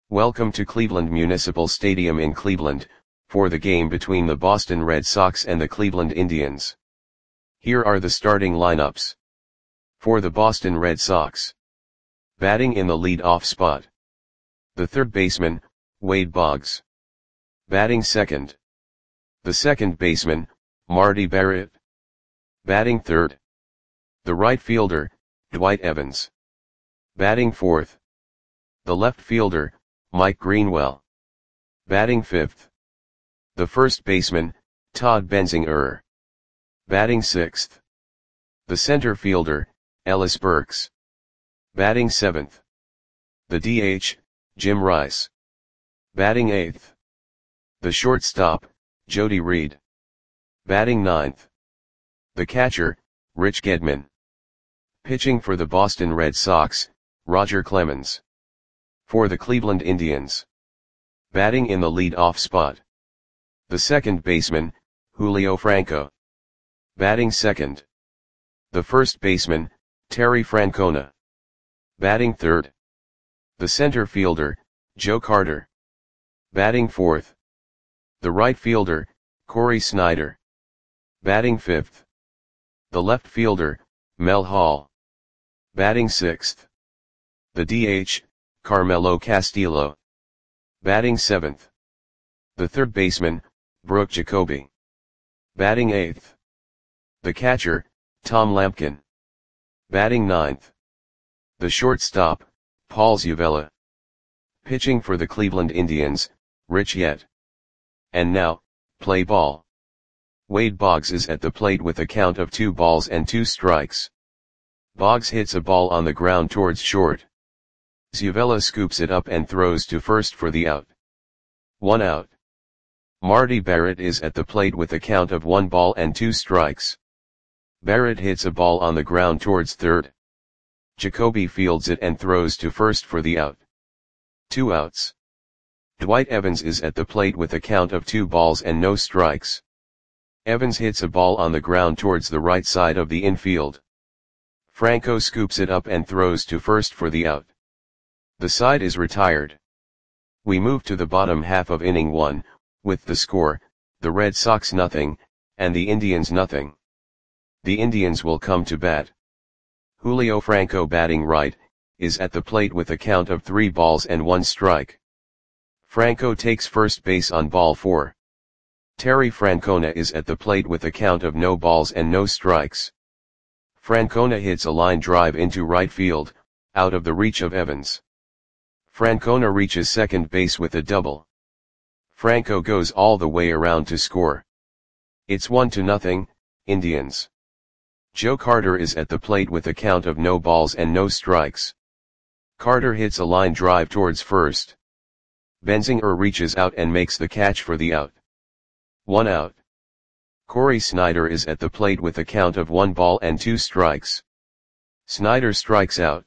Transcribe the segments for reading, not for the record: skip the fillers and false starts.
Welcome to Cleveland Municipal Stadium in Cleveland, for the game between the Boston Red Sox and the Cleveland Indians. Here are the starting lineups. For the Boston Red Sox. Batting in the lead-off spot. The third baseman, Wade Boggs. Batting second. The second baseman, Marty Barrett. Batting third. The right fielder, Dwight Evans. Batting fourth. The left fielder, Mike Greenwell. Batting fifth. The first baseman, Todd Benzinger. Batting sixth. The center fielder, Ellis Burks. Batting seventh. The DH, Jim Rice. Batting eighth. The shortstop, Jody Reed. Batting ninth. The catcher, Rich Gedman. Pitching for the Boston Red Sox, Roger Clemens. For the Cleveland Indians. Batting in the lead-off spot. The second baseman, Julio Franco. Batting second. The first baseman, Terry Francona. Batting third. The center fielder, Joe Carter. Batting fourth. The right fielder, Corey Snyder. Batting fifth. The left fielder, Mel Hall. Batting sixth. The DH, Carmelo Castillo. Batting seventh. The third baseman, Brooke Jacoby. Batting eighth. The catcher, Tom Lampkin. Batting ninth. The shortstop, Paul Zuvella. Pitching for the Cleveland Indians, Rich Yett. And now, play ball. Wade Boggs is at the plate with a count of 2 balls and 2 strikes. Boggs hits a ball on the ground towards short. Zuvella scoops it up and throws to first for the out. 1 out. Marty Barrett is at the plate with a count of 1 ball and 2 strikes. Barrett hits a ball on the ground towards third. Jacoby fields it and throws to first for the out. 2 outs. Dwight Evans is at the plate with a count of 2 balls and no strikes. Evans hits a ball on the ground towards the right side of the infield. Franco scoops it up and throws to first for the out. The side is retired. We move to the bottom half of inning 1, with the score, the Red Sox nothing, and the Indians nothing. The Indians will come to bat. Julio Franco batting right, is at the plate with a count of 3 balls and 1 strike. Franco takes first base on ball 4. Terry Francona is at the plate with a count of no balls and no strikes. Francona hits a line drive into right field, out of the reach of Evans. Francona reaches second base with a double. Franco goes all the way around to score. It's 1-0, Indians. Joe Carter is at the plate with a count of no balls and no strikes. Carter hits a line drive towards first. Benzinger reaches out and makes the catch for the out. 1 out. Corey Snyder is at the plate with a count of 1 ball and 2 strikes. Snyder strikes out.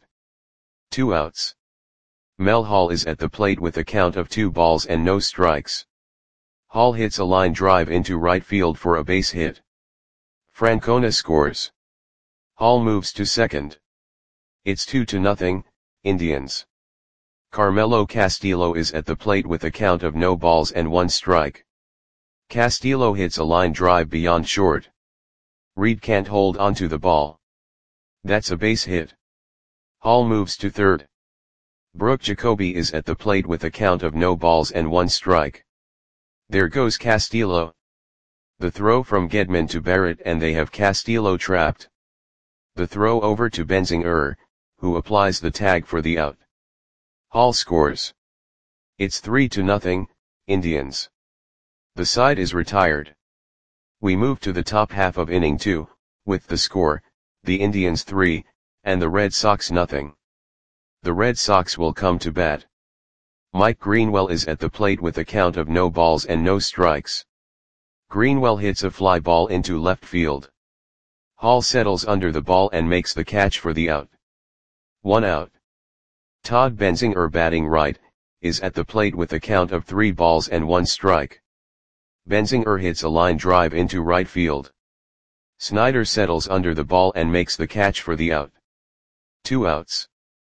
2 outs. Mel Hall is at the plate with a count of 2 balls and no strikes. Hall hits a line drive into right field for a base hit. Francona scores. Hall moves to second. It's 2-0, Indians. Carmelo Castillo is at the plate with a count of no balls and 1 strike. Castillo hits a line drive beyond short. Reed can't hold onto the ball. That's a base hit. Hall moves to third. Brooke Jacoby is at the plate with a count of no balls and 1 strike. There goes Castillo. The throw from Gedman to Barrett and they have Castillo trapped. The throw over to Benzinger, who applies the tag for the out. Hall scores. It's 3-0, Indians. The side is retired. We move to the top half of inning 2, with the score, the Indians 3, and the Red Sox nothing. The Red Sox will come to bat. Mike Greenwell is at the plate with a count of no balls and no strikes. Greenwell hits a fly ball into left field. Hall settles under the ball and makes the catch for the out. 1 out. Todd Benzinger batting right, is at the plate with a count of 3 balls and 1 strike. Benzinger hits a line drive into right field. Snyder settles under the ball and makes the catch for the out. 2 outs.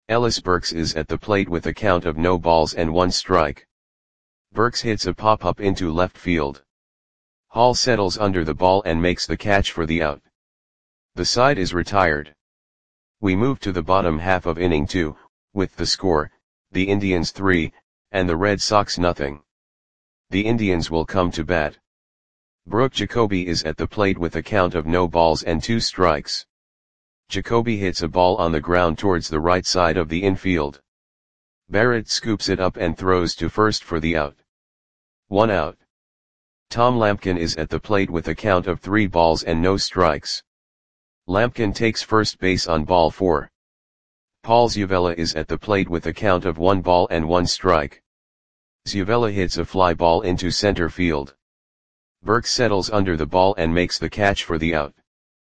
Ellis Burks is at the plate with a count of no balls and 1 strike. Burks hits a pop-up into left field. Hall settles under the ball and makes the catch for the out. The side is retired. We move to the bottom half of inning 2, with the score, the Indians 3, and the Red Sox nothing. The Indians will come to bat. Brooke Jacoby is at the plate with a count of no balls and 2 strikes. Jacoby hits a ball on the ground towards the right side of the infield. Barrett scoops it up and throws to first for the out. 1 out. Tom Lampkin is at the plate with a count of 3 balls and no strikes. Lampkin takes first base on ball 4. Paul Zuvella is at the plate with a count of 1 ball and 1 strike. Zuvella hits a fly ball into center field. Burks settles under the ball and makes the catch for the out.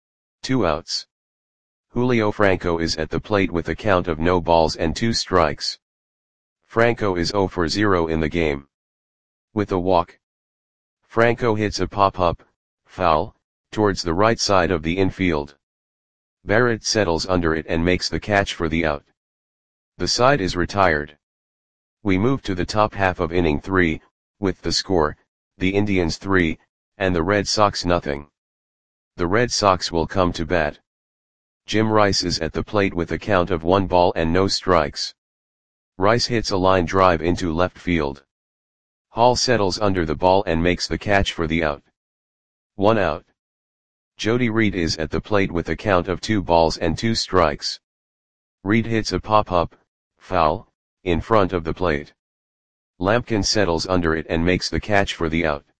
2 outs. Julio Franco is at the plate with a count of no balls and 2 strikes. Franco is 0 for 0 in the game. With a walk, Franco hits a pop-up, foul, towards the right side of the infield. Barrett settles under it and makes the catch for the out. The side is retired. We move to the top half of inning 3, with the score, the Indians 3, and the Red Sox nothing. The Red Sox will come to bat. Jim Rice is at the plate with a count of 1 ball and no strikes. Rice hits a line drive into left field. Hall settles under the ball and makes the catch for the out. 1 out. Jody Reed is at the plate with a count of 2 balls and 2 strikes. Reed hits a pop-up, foul, in front of the plate. Lampkin settles under it and makes the catch for the out.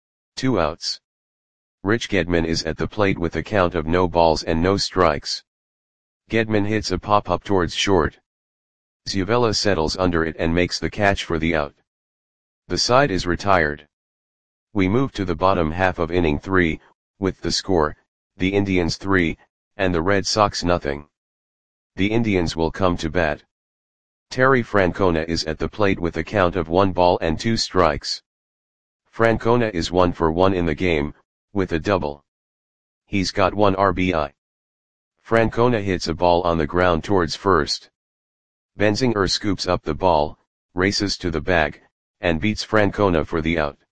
2 outs. Rich Gedman is at the plate with a count of no balls and no strikes. Gedman hits a pop-up towards short. Zuvella settles under it and makes the catch for the out. The side is retired. We move to the bottom half of inning 3, with the score, the Indians 3, and the Red Sox nothing. The Indians will come to bat. Terry Francona is at the plate with a count of 1 ball and 2 strikes. Francona is 1 for 1 in the game, with a double. He's got 1 RBI. Francona hits a ball on the ground towards first. Benzinger scoops up the ball, races to the bag, and beats Francona for the out.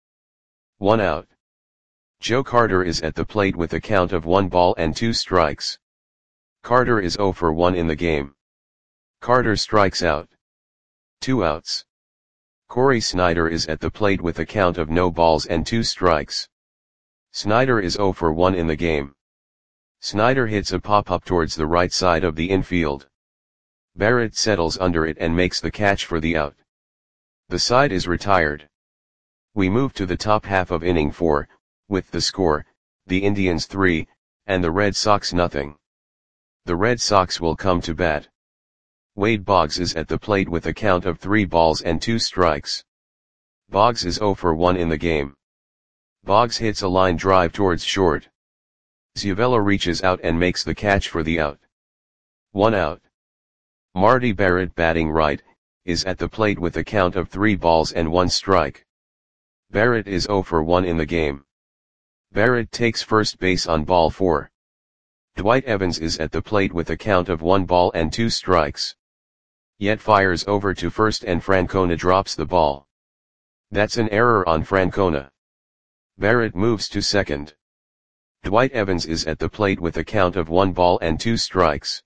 1 out. Joe Carter is at the plate with a count of 1 ball and 2 strikes. Carter is 0 for 1 in the game. Carter strikes out. 2 outs. Corey Snyder is at the plate with a count of no balls and 2 strikes. Snyder is 0 for 1 in the game. Snyder hits a pop-up towards the right side of the infield. Barrett settles under it and makes the catch for the out. The side is retired. We move to the top half of inning 4, with the score, the Indians 3, and the Red Sox nothing. The Red Sox will come to bat. Wade Boggs is at the plate with a count of 3 balls and 2 strikes. Boggs is 0 for 1 in the game. Boggs hits a line drive towards short. Zuvella reaches out and makes the catch for the out. 1 out. Marty Barrett, batting right, is at the plate with a count of 3 balls and 1 strike. Barrett is 0 for 1 in the game. Barrett takes first base on ball 4. Dwight Evans is at the plate with a count of 1 ball and 2 strikes. Yet fires over to first and Francona drops the ball. That's an error on Francona. Barrett moves to second. Dwight Evans is at the plate with a count of 1 ball and 2 strikes.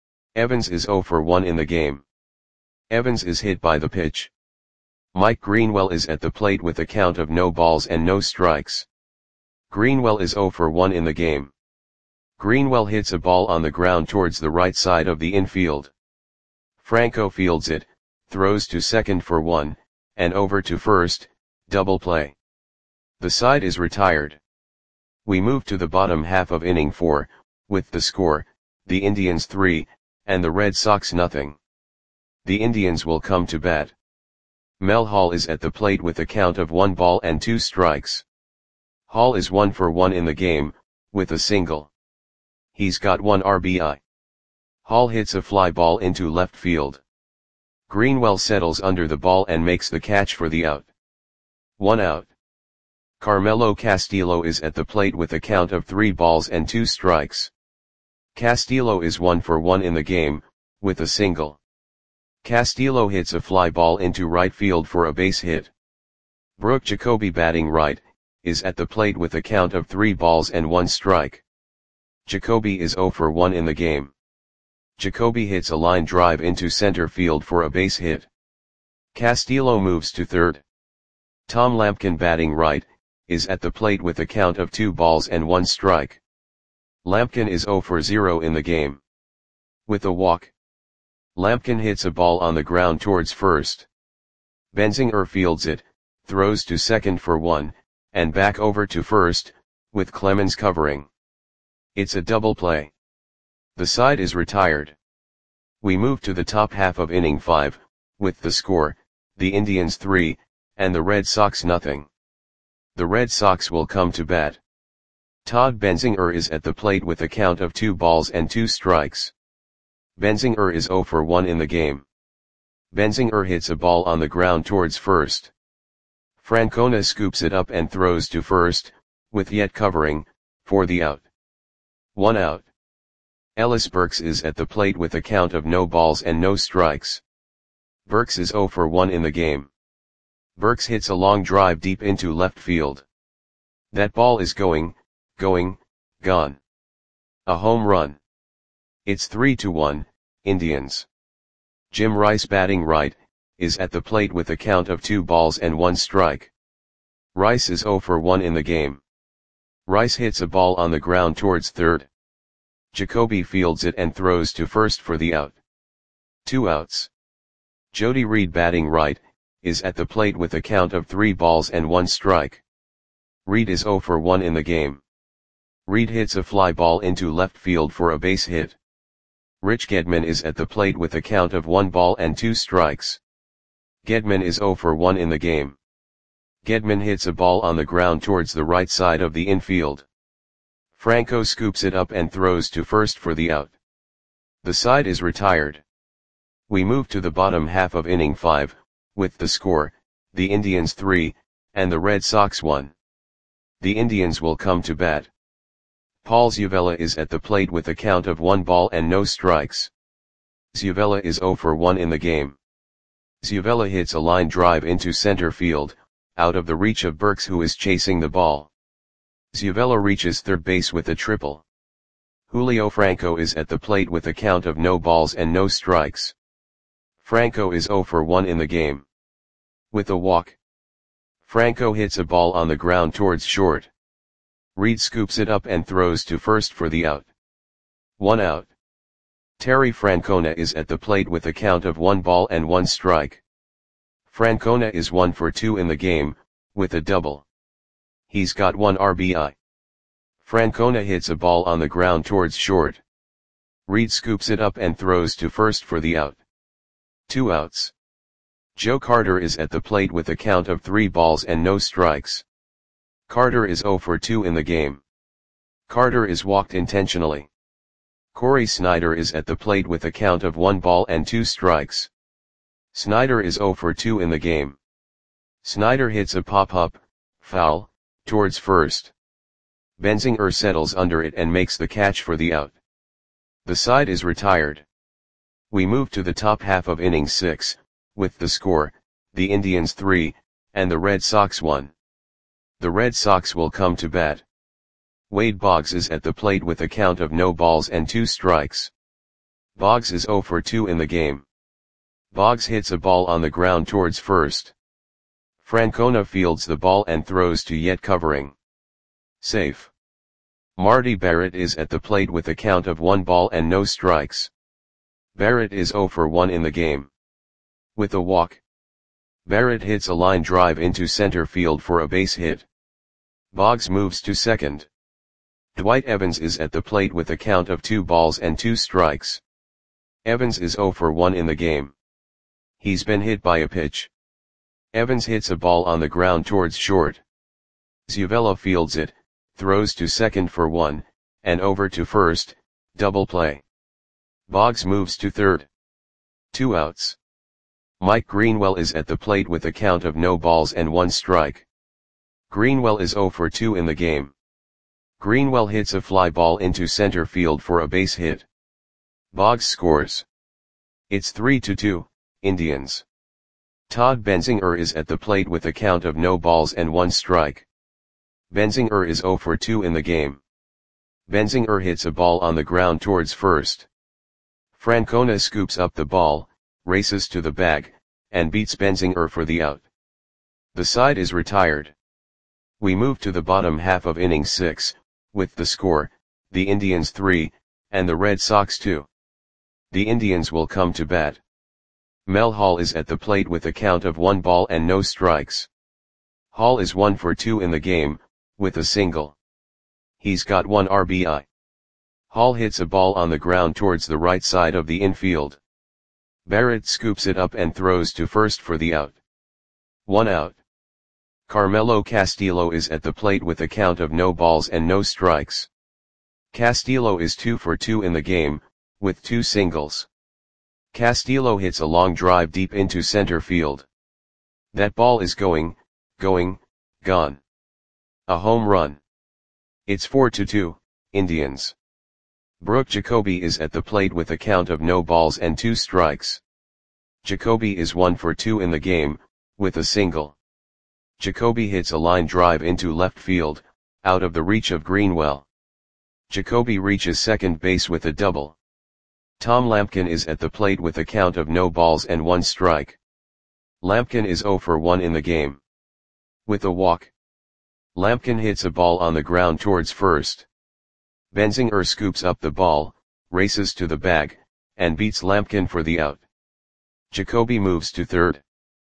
Evans is 0 for 1 in the game. Evans is hit by the pitch. Mike Greenwell is at the plate with a count of no balls and no strikes. Greenwell is 0 for 1 in the game. Greenwell hits a ball on the ground towards the right side of the infield. Franco fields it, throws to second for 1, and over to first, double play. The side is retired. We move to the bottom half of inning 4, with the score, the Indians 3, and the Red Sox nothing. The Indians will come to bat. Mel Hall is at the plate with a count of 1 ball and 2 strikes. Hall is 1 for 1 in the game, with a single. He's got 1 RBI. Hall hits a fly ball into left field. Greenwell settles under the ball and makes the catch for the out. 1 out. Carmelo Castillo is at the plate with a count of 3 balls and 2 strikes. Castillo is 1 for 1 in the game, with a single. Castillo hits a fly ball into right field for a base hit. Brooke Jacoby batting right, is at the plate with a count of 3 balls and 1 strike. Jacoby is 0 for 1 in the game. Jacoby hits a line drive into center field for a base hit. Castillo moves to third. Tom Lampkin batting right, is at the plate with a count of 2 balls and 1 strike. Lampkin is 0 for 0 in the game. With a walk, Lampkin hits a ball on the ground towards first. Benzinger fields it, throws to second for 1, and back over to first, with Clemens covering. It's a double play. The side is retired. We move to the top half of inning 5, with the score, the Indians 3, and the Red Sox nothing. The Red Sox will come to bat. Todd Benzinger is at the plate with a count of 2 balls and 2 strikes. Benzinger is 0 for 1 in the game. Benzinger hits a ball on the ground towards first. Francona scoops it up and throws to first, with Yet covering, for the out. 1 out. Ellis Burks is at the plate with a count of no balls and no strikes. Burks is 0 for 1 in the game. Burks hits a long drive deep into left field. That ball is going, gone. A home run. It's 3-1, Indians. Jim Rice batting right, is at the plate with a count of 2 balls and 1 strike. Rice is 0 for 1 in the game. Rice hits a ball on the ground towards third. Jacoby fields it and throws to first for the out. 2 outs. Jody Reed batting right, is at the plate with a count of 3 balls and 1 strike. Reed is 0 for 1 in the game. Reed hits a fly ball into left field for a base hit. Rich Gedman is at the plate with a count of 1 ball and 2 strikes. Gedman is 0 for 1 in the game. Gedman hits a ball on the ground towards the right side of the infield. Franco scoops it up and throws to first for the out. The side is retired. We move to the bottom half of inning 5, with the score, the Indians 3, and the Red Sox 1. The Indians will come to bat. Paul Zuvella is at the plate with a count of 1 ball and no strikes. Zuvella is 0 for 1 in the game. Zuvella hits a line drive into center field, out of the reach of Burks who is chasing the ball. Zuvella reaches third base with a triple. Julio Franco is at the plate with a count of no balls and no strikes. Franco is 0 for 1 in the game. With a walk, Franco hits a ball on the ground towards short. Reed scoops it up and throws to first for the out. 1 out. Terry Francona is at the plate with a count of 1 ball and 1 strike. Francona is 1 for 2 in the game, with a double. He's got 1 RBI. Francona hits a ball on the ground towards short. Reed scoops it up and throws to first for the out. 2 outs. Joe Carter is at the plate with a count of 3 balls and no strikes. Carter is 0 for 2 in the game. Carter is walked intentionally. Corey Snyder is at the plate with a count of 1 ball and 2 strikes. Snyder is 0 for 2 in the game. Snyder hits a pop-up, foul, towards first. Benzinger settles under it and makes the catch for the out. The side is retired. We move to the top half of inning 6, with the score, the Indians 3, and the Red Sox 1. The Red Sox will come to bat. Wade Boggs is at the plate with a count of no balls and 2 strikes. Boggs is 0 for 2 in the game. Boggs hits a ball on the ground towards first. Francona fields the ball and throws to Yet covering. Safe. Marty Barrett is at the plate with a count of 1 ball and no strikes. Barrett is 0 for 1 in the game. With a walk, Barrett hits a line drive into center field for a base hit. Boggs moves to second. Dwight Evans is at the plate with a count of 2 balls and 2 strikes. Evans is 0 for 1 in the game. He's been hit by a pitch. Evans hits a ball on the ground towards short. Zuvella fields it, throws to second for 1, and over to first, double play. Boggs moves to third. 2 outs. Mike Greenwell is at the plate with a count of no balls and 1 strike. Greenwell is 0 for 2 in the game. Greenwell hits a fly ball into center field for a base hit. Boggs scores. It's 3-2. Indians. Todd Benzinger is at the plate with a count of no balls and 1 strike. Benzinger is 0 for 2 in the game. Benzinger hits a ball on the ground towards first. Francona scoops up the ball, races to the bag, and beats Benzinger for the out. The side is retired. We move to the bottom half of inning 6, with the score, the Indians 3, and the Red Sox 2. The Indians will come to bat. Mel Hall is at the plate with a count of 1 ball and no strikes. Hall is 1 for 2 in the game, with a single. He's got 1 RBI. Hall hits a ball on the ground towards the right side of the infield. Barrett scoops it up and throws to first for the out. 1 out. Carmelo Castillo is at the plate with a count of no balls and no strikes. Castillo is 2 for 2 in the game, with 2 singles. Castillo hits a long drive deep into center field. That ball is gone. A home run. It's 4-2, Indians. Brooke Jacoby is at the plate with a count of no balls and 2 strikes. Jacoby is 1 for 2 in the game, with a single. Jacoby hits a line drive into left field, out of the reach of Greenwell. Jacoby reaches second base with a double. Tom Lampkin is at the plate with a count of no balls and 1 strike. Lampkin is 0 for 1 in the game. With a walk. Lampkin hits a ball on the ground towards first. Benzinger scoops up the ball, races to the bag, and beats Lampkin for the out. Jacoby moves to third.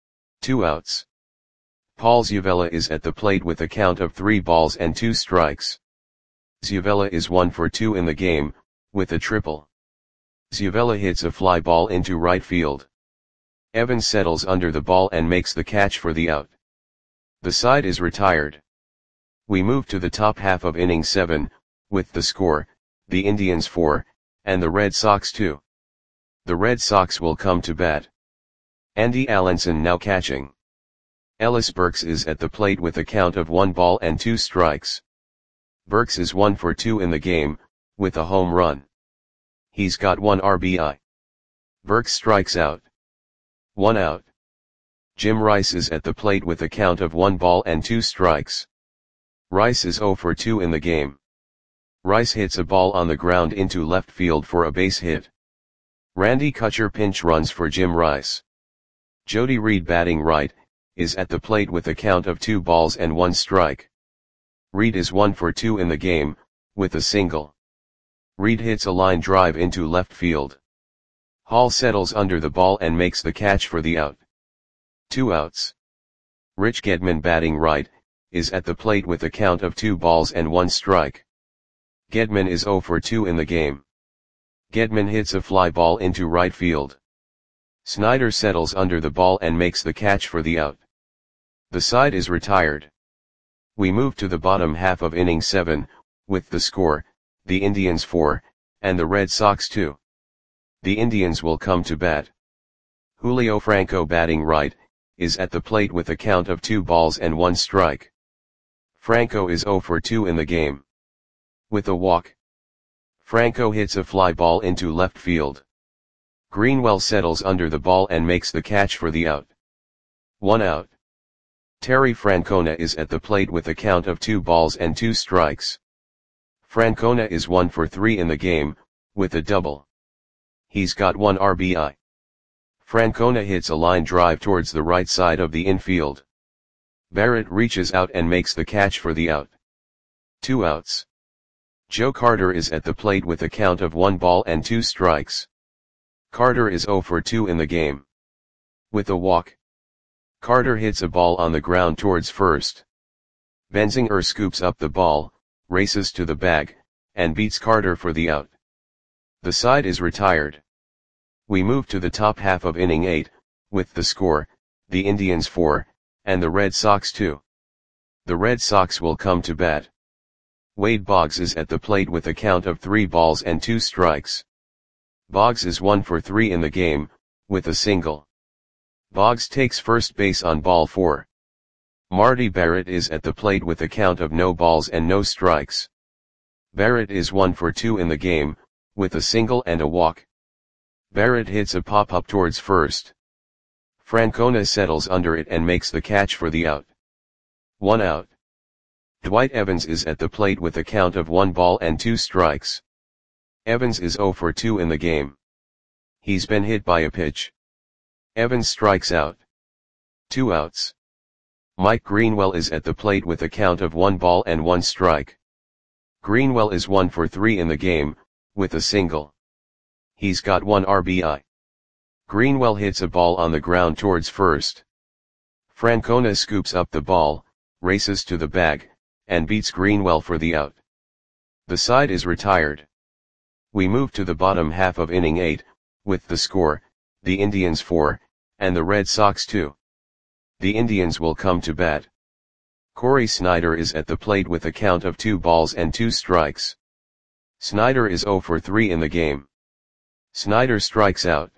2 outs. Paul Zuvella is at the plate with a count of 3 balls and 2 strikes. Zuvella is 1 for 2 in the game, with a triple. Zuvella hits a fly ball into right field. Evans settles under the ball and makes the catch for the out. The side is retired. We move to the top half of inning 7, with the score, the Indians 4, and the Red Sox 2. The Red Sox will come to bat. Andy Allenson now catching. Ellis Burks is at the plate with a count of 1 ball and 2 strikes. Burks is 1 for 2 in the game, with a home run. He's got 1 RBI. Burks strikes out. 1 out. Jim Rice is at the plate with a count of 1 ball and 2 strikes. Rice is 0 for 2 in the game. Rice hits a ball on the ground into left field for a base hit. Randy Kutcher pinch runs for Jim Rice. Jody Reed batting right, is at the plate with a count of 2 balls and 1 strike. Reed is 1 for 2 in the game, with a single. Reed hits a line drive into left field. Hall settles under the ball and makes the catch for the out. 2 outs. Rich Gedman batting right, is at the plate with a count of 2 balls and 1 strike. Gedman is 0 for 2 in the game. Gedman hits a fly ball into right field. Snyder settles under the ball and makes the catch for the out. The side is retired. We move to the bottom half of inning 7, with the score, the Indians 4, and the Red Sox 2. The Indians will come to bat. Julio Franco batting right, is at the plate with a count of 2 balls and 1 strike. Franco is 0 for 2 in the game. With a walk. Franco hits a fly ball into left field. Greenwell settles under the ball and makes the catch for the out. 1 out. Terry Francona is at the plate with a count of 2 balls and 2 strikes. Francona is 1 for 3 in the game, with a double. He's got 1 RBI. Francona hits a line drive towards the right side of the infield. Barrett reaches out and makes the catch for the out. 2 outs. Joe Carter is at the plate with a count of 1 ball and 2 strikes. Carter is 0 for 2 in the game. With a walk. Carter hits a ball on the ground towards first. Benzinger scoops up the ball, races to the bag, and beats Carter for the out. The side is retired. We move to the top half of inning 8, with the score, the Indians 4, and the Red Sox 2. The Red Sox will come to bat. Wade Boggs is at the plate with a count of 3 balls and 2 strikes. Boggs is 1 for 3 in the game, with a single. Boggs takes first base on ball 4. Marty Barrett is at the plate with a count of no balls and no strikes. Barrett is 1 for 2 in the game, with a single and a walk. Barrett hits a pop-up towards first. Francona settles under it and makes the catch for the out. 1 out. Dwight Evans is at the plate with a count of 1 ball and 2 strikes. Evans is 0 for 2 in the game. He's been hit by a pitch. Evans strikes out. 2 outs. Mike Greenwell is at the plate with a count of 1 ball and 1 strike. Greenwell is 1 for 3 in the game, with a single. He's got 1 RBI. Greenwell hits a ball on the ground towards first. Francona scoops up the ball, races to the bag, and beats Greenwell for the out. The side is retired. We move to the bottom half of inning 8, with the score, the Indians 4, and the Red Sox 2. The Indians will come to bat. Corey Snyder is at the plate with a count of 2 balls and 2 strikes. Snyder is 0 for 3 in the game. Snyder strikes out.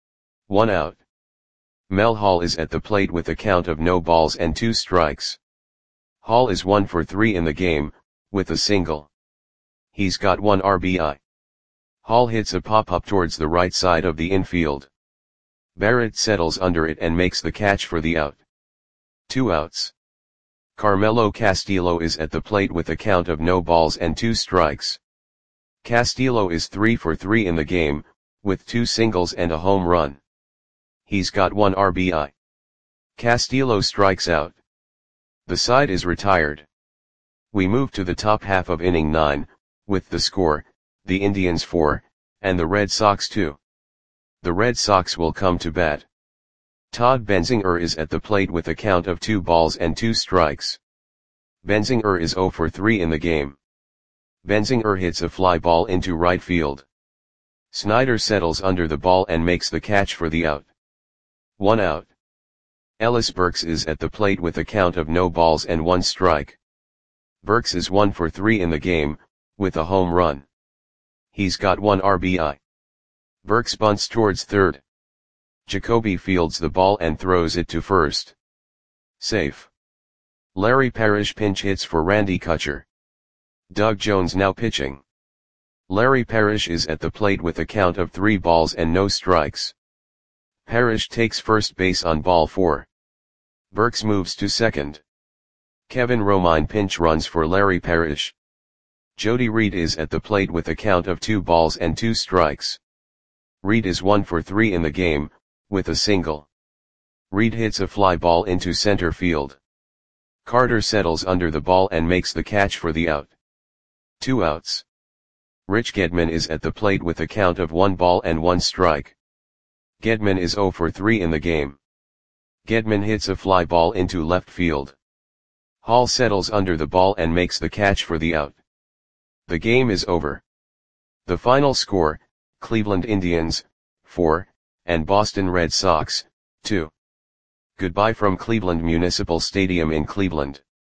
1 out. Mel Hall is at the plate with a count of no balls and 2 strikes. Hall is 1 for 3 in the game, with a single. He's got 1 RBI. Hall hits a pop-up towards the right side of the infield. Barrett settles under it and makes the catch for the out. 2 outs. Carmelo Castillo is at the plate with a count of no balls and 2 strikes. Castillo is 3 for 3 in the game, with 2 singles and a home run. He's got 1 RBI. Castillo strikes out. The side is retired. We move to the top half of inning 9, with the score, the Indians 4, and the Red Sox 2. The Red Sox will come to bat. Todd Benzinger is at the plate with a count of 2 balls and 2 strikes. Benzinger is 0 for 3 in the game. Benzinger hits a fly ball into right field. Snyder settles under the ball and makes the catch for the out. 1 out. Ellis Burks is at the plate with a count of no balls and 1 strike. Burks is 1 for 3 in the game, with a home run. He's got 1 RBI. Burks bunts towards third. Jacoby fields the ball and throws it to first. Safe. Larry Parrish pinch hits for Randy Kutcher. Doug Jones now pitching. Larry Parrish is at the plate with a count of 3 balls and no strikes. Parrish takes first base on ball 4. Burks moves to second. Kevin Romine pinch runs for Larry Parrish. Jody Reed is at the plate with a count of 2 balls and 2 strikes. Reed is 1 for 3 in the game, with a single. Reed hits a fly ball into center field. Carter settles under the ball and makes the catch for the out. 2 outs. Rich Gedman is at the plate with a count of 1 ball and 1 strike. Gedman is 0 for 3 in the game. Gedman hits a fly ball into left field. Hall settles under the ball and makes the catch for the out. The game is over. The final score, Cleveland Indians, 4, and Boston Red Sox, 2. Goodbye from Cleveland Municipal Stadium in Cleveland.